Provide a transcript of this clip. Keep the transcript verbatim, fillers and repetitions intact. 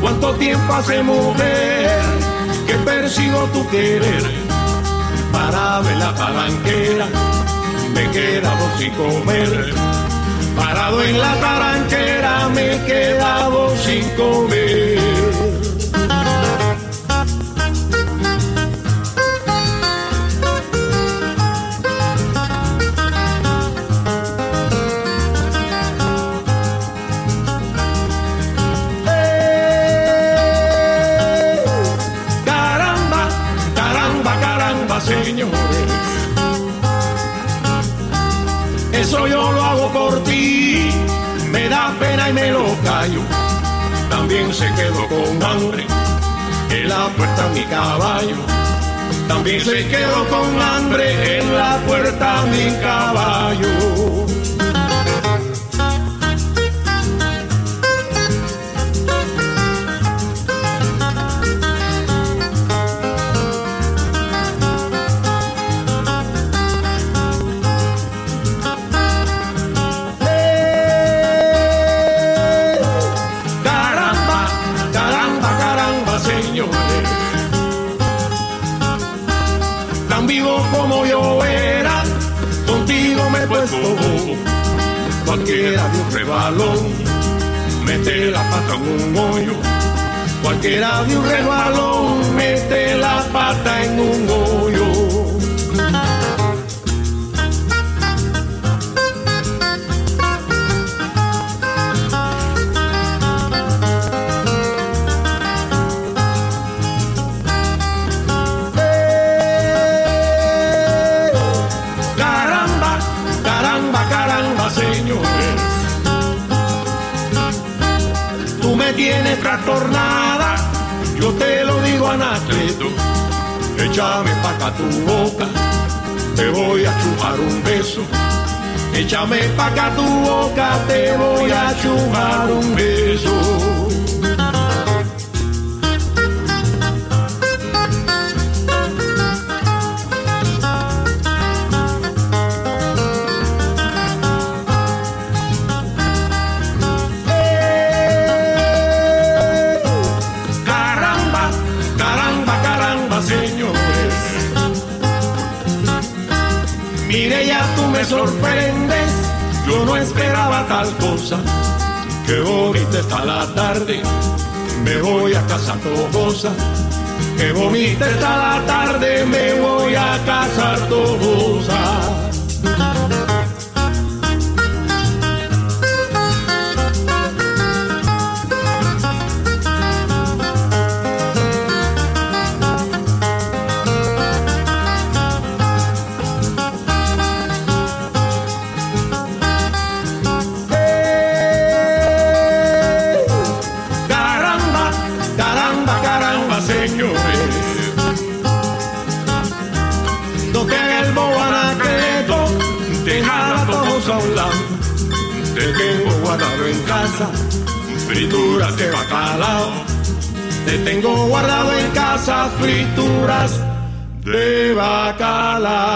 cuánto tiempo hace, mujer, que persigo tu querer. Parado en la palanquera, me he quedado sin comer. Parado en la palanquera, me he quedado sin comer. Señores, eso yo lo hago por ti, me da pena y me lo callo. También se quedó con hambre en la puerta mi caballo. También se quedó con hambre en la puerta mi caballo. Tan vivo como yo era, contigo me he puesto bobo. Cualquiera de un rebalón mete la pata en un hoyo. Cualquiera de un rebalón mete la pata en un hoyo. Señores, tú me tienes trastornada, yo te lo digo Anacleto. Échame pa' acá tu boca, te voy a chupar un beso. Échame pa' acá tu boca, te voy a chupar un beso. Mire, ya tú me sorprendes, yo no esperaba tal cosa. Qué bonita está la tarde, me voy a casa Tobosa. Qué bonita está la tarde, me voy a casa Tobosa. Señores, no te hagas el bobo Anacleto, deja la Tobosa a un lado. Te tengo guardado en casa, frituras de bacalao. Te tengo guardado en casa, frituras de bacalao.